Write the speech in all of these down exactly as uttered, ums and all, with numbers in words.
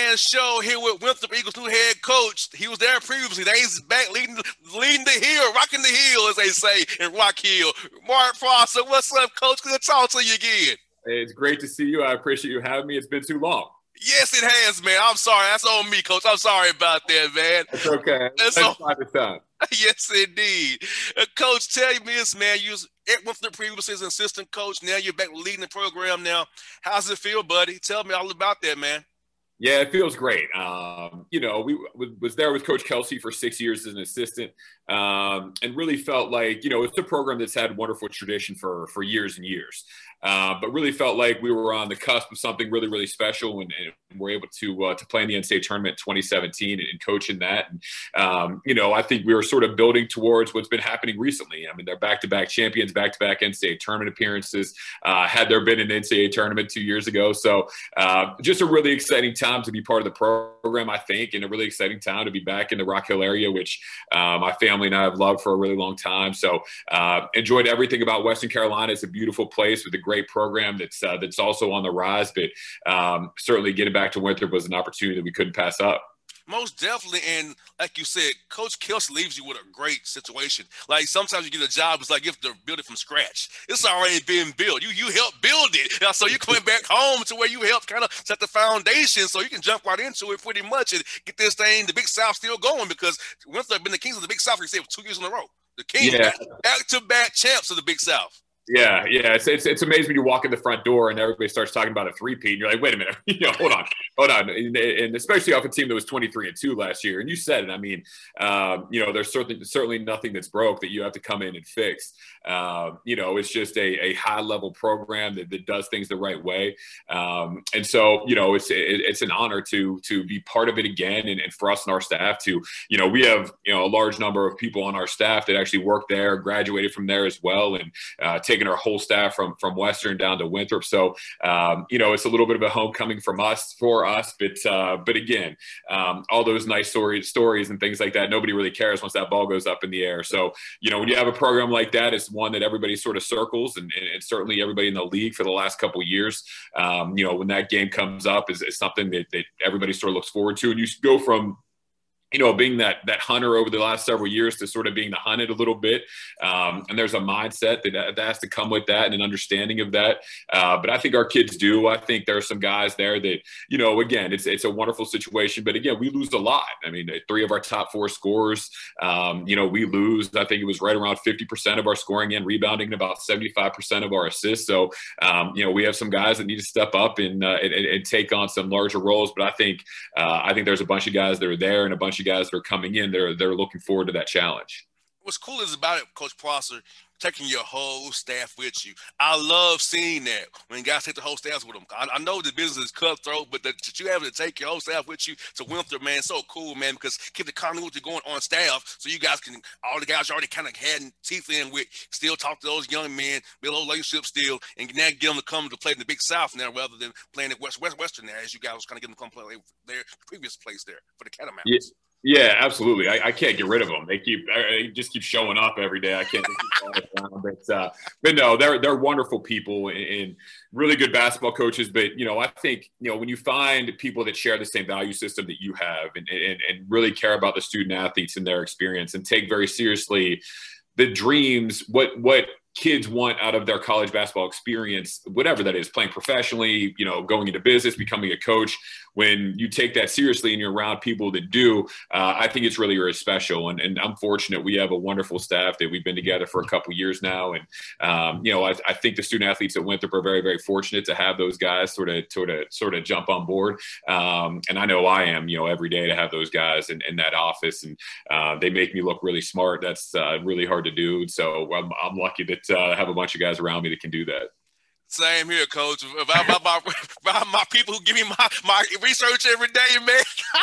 Man Show here with Winthrop Eagles new head coach. He was there previously. Now he's back leading, leading the hill, rocking the hill, as they say in Rock Hill. Mark Prosser, what's up, Coach? Good to talk to you again. Hey, it's great to see you. I appreciate you having me. It's been too long. Yes, it has, man. I'm sorry. That's on me, Coach. I'm sorry about that, man. It's okay. That's on time. Yes, indeed. Uh, coach, tell me this, man. You was at Winthrop previously as an assistant coach. Now you're back leading the program now. How's it feel, buddy? Tell me all about that, man. Yeah, it feels great. Um, you know, we, we was there with Coach Kelsey for six years as an assistant, um, and really felt like, you know, it's a program that's had wonderful tradition for for years and years. Uh, but really felt like we were on the cusp of something really, really special, and, and we're able to uh, to play in the N C double A tournament in twenty seventeen and, and coach in that. And, um, you know, I think we were sort of building towards what's been happening recently. I mean, they're back-to-back champions, back-to-back N C double A tournament appearances. Uh, had there been an N C double A tournament two years ago. So uh, just a really exciting time to be part of the program, I think, and a really exciting time to be back in the Rock Hill area, which uh, my family and I have loved for a really long time. So uh, enjoyed everything about Western Carolina. It's a beautiful place with a great program that's uh, that's also on the rise, but um, certainly getting back to Winthrop was an opportunity that we couldn't pass up. Most definitely, and like you said, Coach Kelsey leaves you with a great situation. Like sometimes you get a job, it's like you have to build it from scratch. It's already been built. You you helped build it, now, so you're coming back home to where you helped kind of set the foundation, so you can jump right into it pretty much and get this thing, the Big South, still going, because Winthrop been the Kings of the Big South, you said, for two years in a row. The Kings, yeah. back-to-back champs of the Big South. Yeah, yeah, it's, it's it's amazing when you walk in the front door and everybody starts talking about a three-peat, and you're like, wait a minute, you know, hold on, hold on, and, and especially off a team that was twenty-three and two last year. And you said it. I mean, um, you know, there's certainly certainly nothing that's broke that you have to come in and fix. Uh, you know, it's just a, a high-level program that, that does things the right way, um, and so you know, it's it, it's an honor to to be part of it again, and, and for us and our staff to, you know, we have you know a large number of people on our staff that actually work there, graduated from there as well, and uh, take our whole staff from from Western down to Winthrop. So um, you know, it's a little bit of a homecoming from us for us, but uh, but again, um, all those nice stories stories and things like that, nobody really cares once that ball goes up in the air. So you know, when you have a program like that, it's one that everybody sort of circles, and, and certainly everybody in the league for the last couple of years, um, you know, when that game comes up is, is something that, that everybody sort of looks forward to. And you go from you know, being that that hunter over the last several years to sort of being the hunted a little bit. Um, and there's a mindset that, that has to come with that and an understanding of that. Uh, but I think our kids do. I think there are some guys there that, you know, again, it's it's a wonderful situation. But again, we lose a lot. I mean, three of our top four scorers, um, you know, we lose. I think it was right around fifty percent of our scoring and rebounding and about seventy-five percent of our assists. So, um, you know, we have some guys that need to step up and, uh, and, and take on some larger roles. But I think uh, I think there's a bunch of guys that are there and a bunch of guys that are coming in, they're they're looking forward to that challenge. What's cool is about it, Coach Prosser, taking your whole staff with you. I love seeing that when guys take the whole staff with them. I, I know the business is cutthroat, but that you have to take your whole staff with you to Winthrop, man, so cool, man, because keep the continuity going on staff so you guys can, all the guys you already kind of had teeth in with, still talk to those young men, build those relationships still, and now get them to come to play in the Big South now rather than playing at West, West Western there, as you guys was kind of getting them to come play their previous place there for the Catamounts. Yeah. Yeah, absolutely. I, I can't get rid of them. They keep, they just keep showing up every day. I can't. Keep around, but, uh, but no, they're they're wonderful people and, and really good basketball coaches. But you know, I think you know when you find people that share the same value system that you have, and and, and really care about the student athletes and their experience, and take very seriously the dreams, what what. kids want out of their college basketball experience, whatever that is, playing professionally, you know, going into business, becoming a coach. When you take that seriously and you're around people that do, uh, I think it's really, really special. And, and I'm fortunate we have a wonderful staff that we've been together for a couple of years now. And, um, you know, I, I think the student athletes at Winthrop are very, very fortunate to have those guys sort of, sort of, sort of jump on board. Um, and I know I am, you know, every day to have those guys in, in that office, and uh, they make me look really smart. That's uh, really hard to do. So I'm, I'm lucky that uh, have a bunch of guys around me that can do that. Same here, Coach. About my, my, my, my people who give me my, my research every day, man.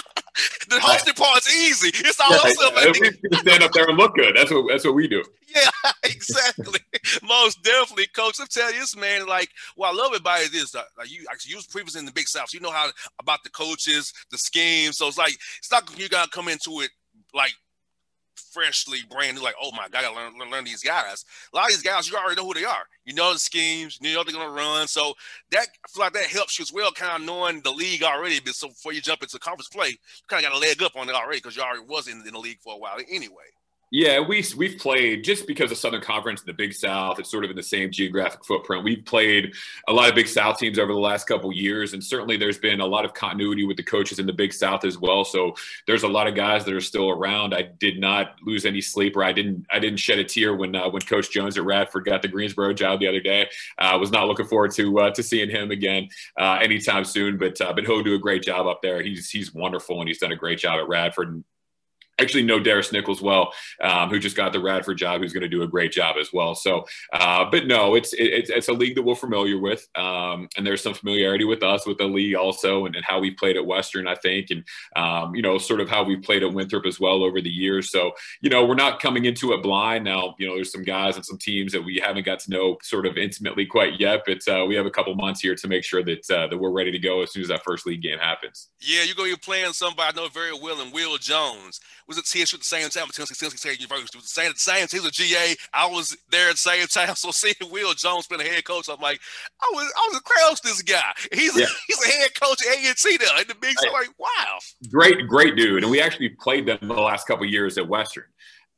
The hosting part's easy. It's all yeah, us. Yeah, stand up there and look good. That's what that's what we do. Yeah, exactly. Most definitely, Coach. I'm telling you this, man. Like, what I love about it is that like you actually used previously in the Big South. So you know how about the coaches, the schemes. So it's like it's not you gotta come into it like freshly brand new, like, oh my God, I gotta learn, learn, learn these guys. A lot of these guys, you already know who they are. You know the schemes, you know they're gonna run. So that I feel like that helps you as well, kind of knowing the league already. But so before you jump into conference play, you kind of got a leg up on it already because you already was in, in the league for a while anyway. Yeah, we, we've played, just because of Southern Conference and the Big South, it's sort of in the same geographic footprint. We've played a lot of Big South teams over the last couple of years, and certainly there's been a lot of continuity with the coaches in the Big South as well. So there's a lot of guys that are still around. I did not lose any sleep, or I didn't I didn't shed a tear when uh, when Coach Jones at Radford got the Greensboro job the other day. I uh, was not looking forward to uh, to seeing him again uh, anytime soon, but uh, but he'll do a great job up there. He's he's wonderful, and he's done a great job at Radford. And actually know Darius Nichols well, um, who just got the Radford job, who's going to do a great job as well. So, uh, but no, it's, it's it's a league that we're familiar with, um, and there's some familiarity with us, with the league also, and, and how we played at Western, I think, and, um, you know, sort of how we played at Winthrop as well over the years. So, you know, we're not coming into it blind. Now, you know, there's some guys and some teams that we haven't got to know sort of intimately quite yet, but uh, we have a couple months here to make sure that uh, that we're ready to go as soon as that first league game happens. Yeah, you're going to be playing somebody I know very well, and Will Jones was at T S U at the same time, Tennessee, Tennessee State University. Was the same, the same. He was a G A. I was there at the same time. So seeing Will Jones been a head coach, I'm like, I was, I was across this guy. He's, yeah. he's a head coach at A and T there in the Big South. Like, wow, great, great dude. And we actually played them the last couple of years at Western.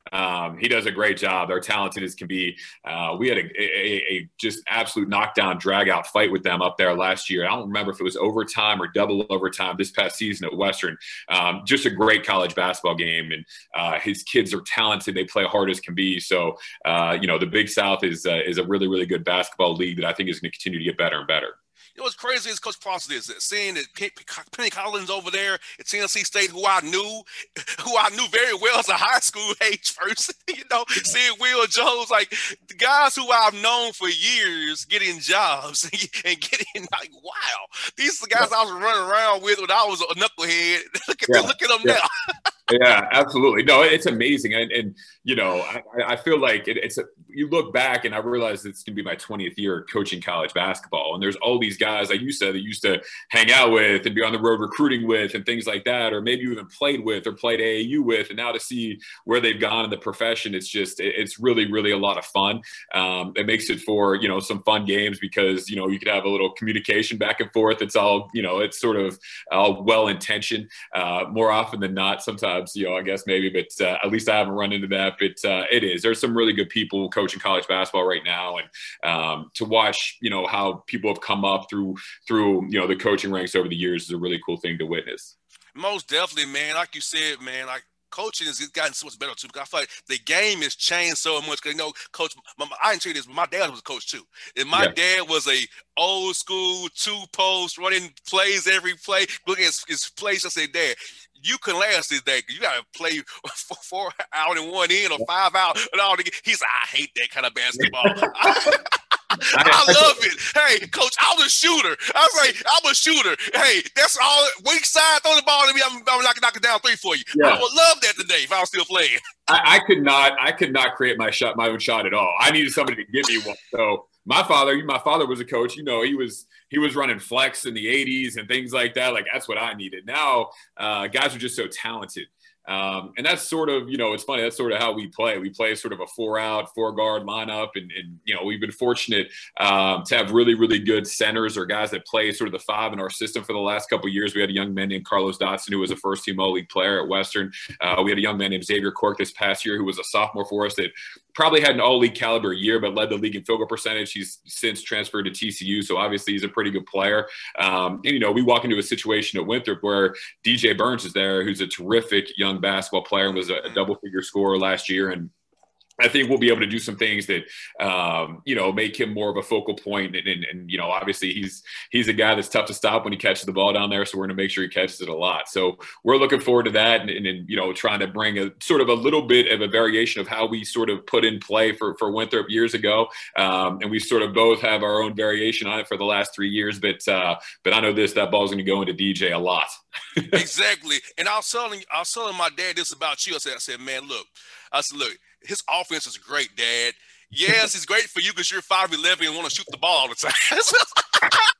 Um, he does a great job. They're talented as can be. Uh, we had a, a, a just absolute knockdown, drag out fight with them up there last year. I don't remember if it was overtime or double overtime this past season at Western. Um, just a great college basketball game. And uh, his kids are talented. They play hard as can be. So, uh, you know, the Big South is, uh, is a really, really good basketball league that I think is going to continue to get better and better. You know what's crazy is Coach Prosser is that seeing that Penny Collins over there at Tennessee State, who I knew, who I knew very well as a high school age person, you know, seeing Will Jones, like the guys who I've known for years getting jobs and getting like, wow, these are the guys I was running around with when I was a knucklehead. Look at, yeah. look at them yeah. now. Yeah, absolutely. No, it's amazing. And, and you know, I, I feel like it, it's a, you look back and I realize it's going to be my twentieth year coaching college basketball. And there's all these guys, like you said, that used to hang out with and be on the road recruiting with and things like that, or maybe you even played with or played A A U with. And now to see where they've gone in the profession, it's just, it's really, really a lot of fun. Um, it makes it for, you know, some fun games because, you know, you could have a little communication back and forth. It's all, you know, it's sort of all well-intentioned uh, more often than not. Sometimes, you know, I guess maybe, but uh, at least I haven't run into that. But uh, it is. There's some really good people coaching college basketball right now, and um, to watch, you know, how people have come up through through you know the coaching ranks over the years is a really cool thing to witness. Most definitely, man. Like you said, man, like coaching has gotten so much better too. Because I feel like the game has changed so much. Because you know, coach, my, I didn't tell you this, but my dad was a coach too. And my yeah. dad was a old school two post running plays every play. Looking at his, his plays, I said, Dad, you can last this day. You got to play four, four out and one in or five out and all. He's like, I hate that kind of basketball. I love it. Hey, coach, I'm a shooter. I was like, I'm a shooter. Hey, that's all. Weak side, throw the ball to me. I'm, I'm knocking, knocking down three for you. Yeah. I would love that today if I was still playing. I, I could not. I could not create my shot, my own shot at all. I needed somebody to give me one. So my father, my father was a coach. You know, he was he was running flex in the eighties and things like that. Like that's what I needed. Now, uh, guys are just so talented. Um, and that's sort of, you know, it's funny. That's sort of how we play. We play sort of a four out, four guard lineup. And, and you know, we've been fortunate um, to have really, really good centers or guys that play sort of the five in our system for the last couple of years. We had a young man named Carlos Dotson, who was a first team All-League player at Western. Uh, we had a young man named Xavier Cork this past year, who was a sophomore for us that probably had an All-League caliber year, but led the league in field goal percentage. He's since transferred to T C U. So obviously he's a pretty good player. Um, and, you know, we walk into a situation at Winthrop where D J Burns is there, who's a terrific young basketball player and was a, a double figure scorer last year. And I think we'll be able to do some things that, um, you know, make him more of a focal point. And, and, and, you know, obviously he's he's a guy that's tough to stop when he catches the ball down there. So we're going to make sure he catches it a lot. So we're looking forward to that and, and, and, you know, trying to bring a sort of a little bit of a variation of how we sort of put in play for, for Winthrop years ago. Um, and we sort of both have our own variation on it for the last three years. But uh, but I know this, that ball's going to go into D J a lot. Exactly. And I was telling, I was telling my dad this about you. I said, I said, man, look, I said, look, his offense is great, Dad. Yes, it's great for you because you're five eleven and want to shoot the ball all the time.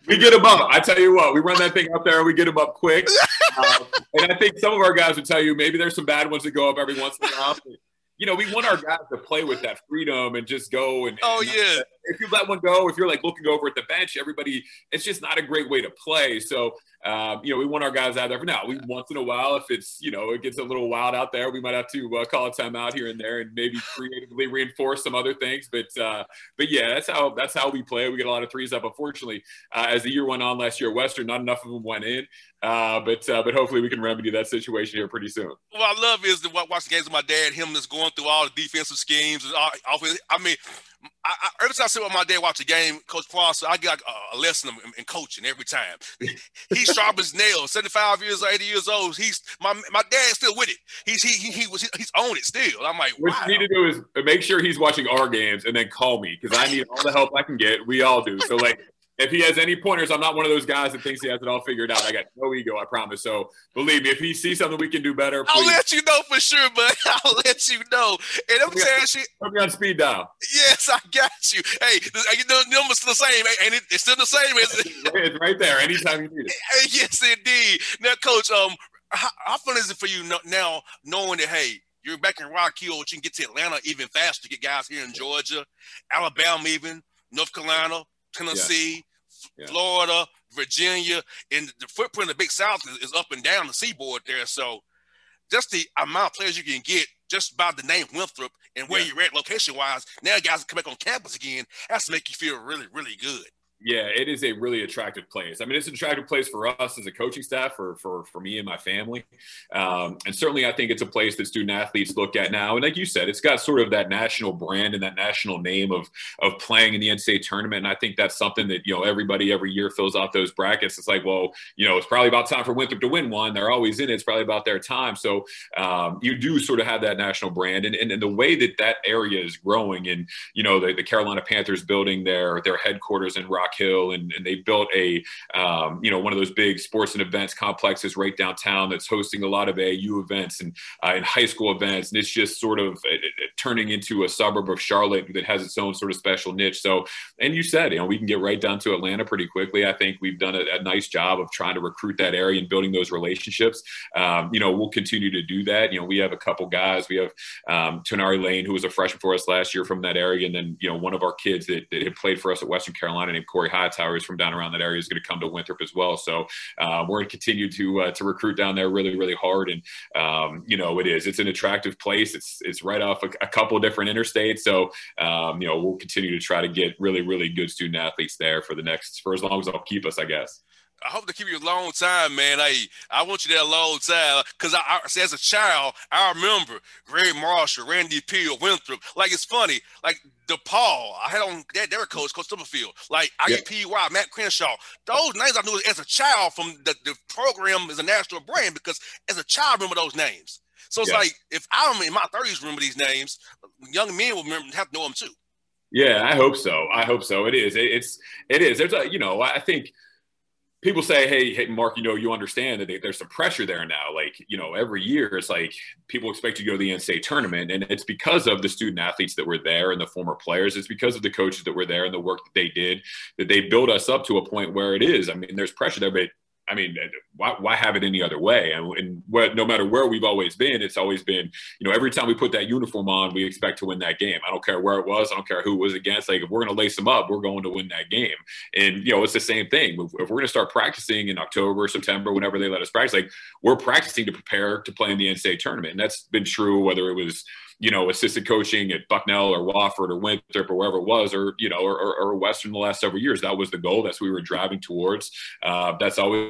We get them up. I tell you what, we run that thing up there and we get them up quick. Um, and I think some of our guys would tell you maybe there's some bad ones that go up every once in a while. You know, we want our guys to play with that freedom and just go. And, oh, and yeah. If you let one go, if you're like looking over at the bench, everybody, it's just not a great way to play. So, um, you know, we want our guys out there for now. We once in a while, if it's, you know, it gets a little wild out there, we might have to uh, call a timeout here and there and maybe creatively reinforce some other things. But, uh, but yeah, that's how that's how we play. We get a lot of threes up. Unfortunately, uh, as the year went on last year at Western, not enough of them went in. Uh, but uh, but hopefully we can remedy that situation here pretty soon. What I love is to watch the games with my dad. Him just going through all the defensive schemes. And all, I mean, I, I, every time I sit with my dad watch a game, Coach Prosser, I get like a, a lesson in, in coaching every time. He's sharp as nails. seventy-five years, eighty years old. He's my my dad's still with it. He's he he, he was he's on it still. I'm like, what wow. you need to do is make sure he's watching our games and then call me because I need all the help I can get. We all do. So like. If he has any pointers, I'm not one of those guys that thinks he has it all figured out. I got no ego, I promise. So believe me, if he sees something we can do better, please. I'll let you know for sure, but I'll let you know. And I'm saying shit. Put me on speed dial. Yes, I got you. Hey, you know, the number's still the same, ain't it? It's still the same, is it? It's right there anytime you need it. Yes, indeed. Now, Coach, um, how, how fun is it for you now knowing that, hey, you're back in Rock Hill, but you can get to Atlanta even faster, get guys here in Georgia, Alabama even, North Carolina, Tennessee, yeah. Florida, Virginia, and the footprint of the Big South is, is up and down the seaboard there. So just the amount of players you can get just by the name Winthrop and where yeah. you're at location-wise, now guys come back on campus again, has to make you feel really, really good. Yeah, it is a really attractive place. I mean, it's an attractive place for us as a coaching staff, for for, for me and my family. Um, and certainly I think it's a place that student athletes look at now. And like you said, it's got sort of that national brand and that national name of of playing in the N C double A tournament. And I think that's something that, you know, everybody every year fills out those brackets. It's like, well, you know, it's probably about time for Winthrop to win one. They're always in it. It's probably about their time. So um, you do sort of have that national brand. And, and, and the way that that area is growing, and, you know, the, the Carolina Panthers building their, their headquarters in Rock Hill, and, and they built a, um, you know, one of those big sports and events complexes right downtown that's hosting a lot of A A U events and, uh, and high school events. And it's just sort of it, it, turning into a suburb of Charlotte that has its own sort of special niche. So, and you said, you know, we can get right down to Atlanta pretty quickly. I think we've done a, a nice job of trying to recruit that area and building those relationships. Um, you know, we'll continue to do that. You know, we have a couple guys. We have um, Tenari Lane, who was a freshman for us last year from that area. And then, you know, one of our kids that, that had played for us at Western Carolina named Corey Hightower is from down around that area, is going to come to Winthrop as well. So uh, we're going to continue to uh, to recruit down there really, really hard. And, um, you know, it is. It's an attractive place. It's it's right off a, a couple of different interstates. So, um, you know, we'll continue to try to get really, really good student athletes there for the next, for as long as they'll keep us, I guess. I hope to keep you a long time, man. Hey, I want you there a long time because I, I, as a child, I remember Greg Marshall, Randy Peel, Winthrop. Like, it's funny. Like, DePaul, I had on that. They were coach, Coach Stubblefield. Like, I U P Y, Matt Crenshaw. Those names I knew as a child from the, the program as a national brand because as a child, I remember those names. So it's yeah. like, if I'm in my thirties remember these names, young men will remember, have to know them too. Yeah, I hope so. I hope so. It is. It, it's, it is. There's a, you know, I think people say, hey, hey, Mark, you know, you understand that they, there's some pressure there now. Like, you know, every year it's like people expect you to go to the N C double A tournament. And it's because of the student athletes that were there and the former players. It's because of the coaches that were there and the work that they did, that they built us up to a point where it is. I mean, there's pressure there, but I mean, why, why have it any other way? And, and what, no matter where we've always been, it's always been, you know, every time we put that uniform on, we expect to win that game. I don't care where it was. I don't care who it was against. Like, if we're going to lace them up, we're going to win that game. And, you know, it's the same thing. If, if we're going to start practicing in October, September, whenever they let us practice, like, we're practicing to prepare to play in the N C double A tournament. And that's been true whether it was, you know, assistant coaching at Bucknell or Wofford or Winthrop or wherever it was, or, you know, or, or, or Western the last several years. That was the goal. That's what we were driving towards. Uh, that's always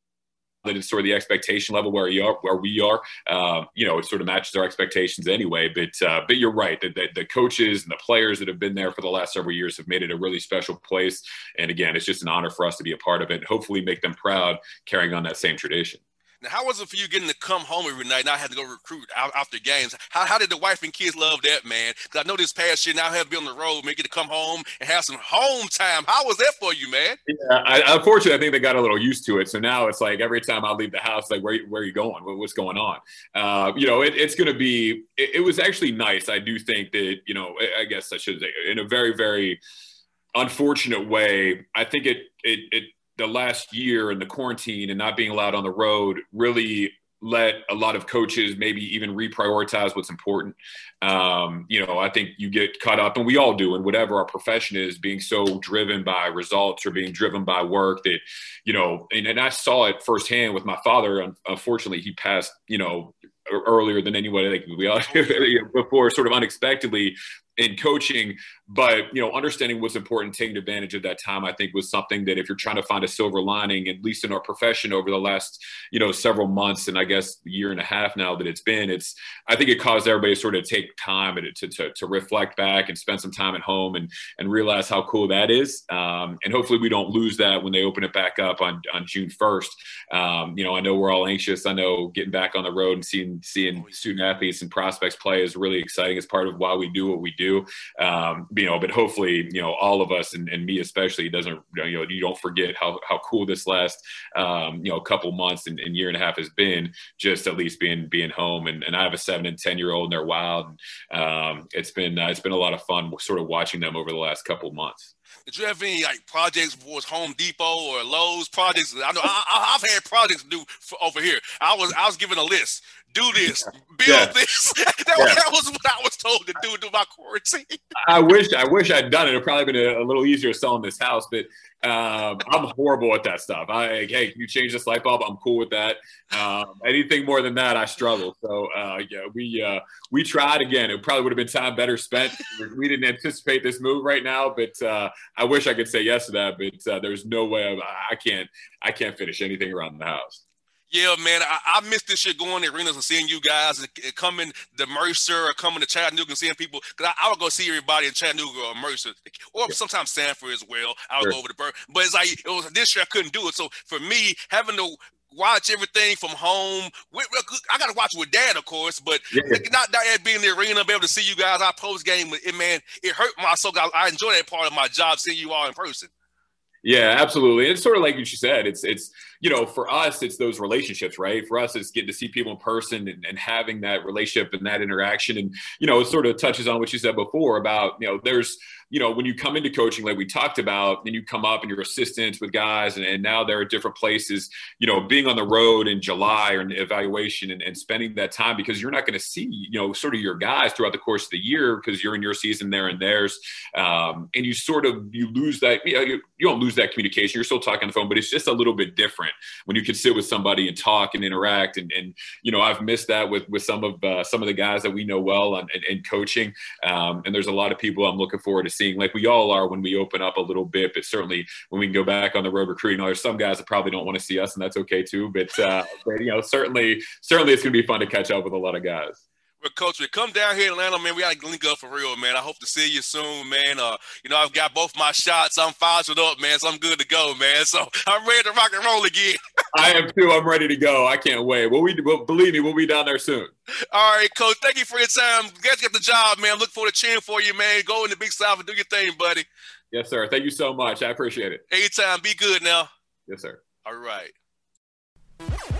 that it's sort of the expectation level where you are, where we are, uh, you know, it sort of matches our expectations anyway. But uh, but you're right, that the, the coaches and the players that have been there for the last several years have made it a really special place. And again, it's just an honor for us to be a part of it and hopefully make them proud carrying on that same tradition. Now, how was it for you getting to come home every night, not having to go recruit out, after games? How, how did the wife and kids love that, man? Because I know this past year now I have to be on the road, make it to come home and have some home time. How was that for you, man? Yeah, I, unfortunately, I think they got a little used to it. So now it's like every time I leave the house, like, where, where are you going? What, what's going on? Uh, you know, it, it's going to be it, – it was actually nice. I do think that, you know, I guess I should say, in a very, very unfortunate way, I think it it, it – the last year and the quarantine and not being allowed on the road really let a lot of coaches maybe even reprioritize what's important. Um, you know, I think you get caught up, and we all do, in whatever our profession is, being so driven by results or being driven by work that, you know, and, and I saw it firsthand with my father. Unfortunately, he passed, you know, earlier than anyone, I think we all before, sort of unexpectedly in coaching. But, you know, understanding what's important, taking advantage of that time, I think was something that if you're trying to find a silver lining, at least in our profession over the last, you know, several months, and I guess a year and a half now that it's been, it's, I think it caused everybody to sort of take time to, to, to reflect back and spend some time at home and, and realize how cool that is. Um, and hopefully we don't lose that when they open it back up on, on June first. Um, you know, I know we're all anxious. I know getting back on the road and seeing, seeing student athletes and prospects play is really exciting. It's part of why we do what we do. Um, you know, but hopefully, you know, all of us and, and me especially doesn't, you know, you don't forget how, how cool this last, um, you know, couple months and, and year and a half has been, just at least being, being home. And, and I have a seven and ten year old and they're wild. And, um, it's been, uh, it's been a lot of fun sort of watching them over the last couple of months. Did you have any like projects towards Home Depot or Lowe's projects? I know I, I've had projects to do for, over here. I was I was given a list. Do this, build yeah. this. that, yeah. was, that was what I was told to do through my quarantine. I wish I wish I'd done it. It'd probably been a, a little easier selling this house, but um, I'm horrible at that stuff. I hey, can you change this light bulb? I'm cool with that. Um, anything more than that, I struggle. So uh, yeah, we uh, we tried again. It probably would have been time better spent. We didn't anticipate this move right now, but uh, I wish I could say yes to that. But uh, there's no way I, I can't I can't finish anything around the house. Yeah, man, I, I miss this shit going to arenas and seeing you guys and, and coming to Mercer or coming to Chattanooga and seeing people. Because I, I would go see everybody in Chattanooga or Mercer or yeah. sometimes Sanford as well. I would sure. go over to Burn. But it's like, it was this year I couldn't do it. So for me, having to watch everything from home, with, I got to watch it with Dad, of course, but yeah. not that being in the arena, be able to see you guys, our post game, it, man, it hurt my soul. I, I enjoy that part of my job, seeing you all in person. Yeah, absolutely. It's sort of like you said, it's, it's, you know, for us, it's those relationships, right? For us, it's getting to see people in person and, and having that relationship and that interaction. And, you know, it sort of touches on what you said before about, you know, there's, you know, when you come into coaching, like we talked about, and you come up and you're assistants with guys, and, and now they're at different places, you know, being on the road in July or an evaluation and, and spending that time, because you're not going to see, you know, sort of your guys throughout the course of the year because you're in your season, they're in theirs. Um, and you sort of, you lose that, you know, you, you don't lose that communication. You're still talking on the phone, but it's just a little bit different when you can sit with somebody and talk and interact. And, and you know, I've missed that with, with some of uh, some of the guys that we know well on, in, in coaching. Um, and there's a lot of people I'm looking forward to seeing, like we all are when we open up a little bit, but certainly when we can go back on the road recruiting. There's some guys that probably don't want to see us, and that's okay too. But, uh, but you know, certainly, certainly it's going to be fun to catch up with a lot of guys. Well, Coach, we come down here in Atlanta, man. We got to link up for real, man. I hope to see you soon, man. Uh, you know, I've got both my shots. I'm fired up, man, so I'm good to go, man. So I'm ready to rock and roll again. I am too. I'm ready to go. I can't wait. Well, we well, believe me, we'll be down there soon. All right, Coach. Thank you for your time. You guys get the job, man. Look forward to cheering for you, man. Go in the Big South and do your thing, buddy. Yes, sir. Thank you so much. I appreciate it. Anytime. Be good now. Yes, sir. All right.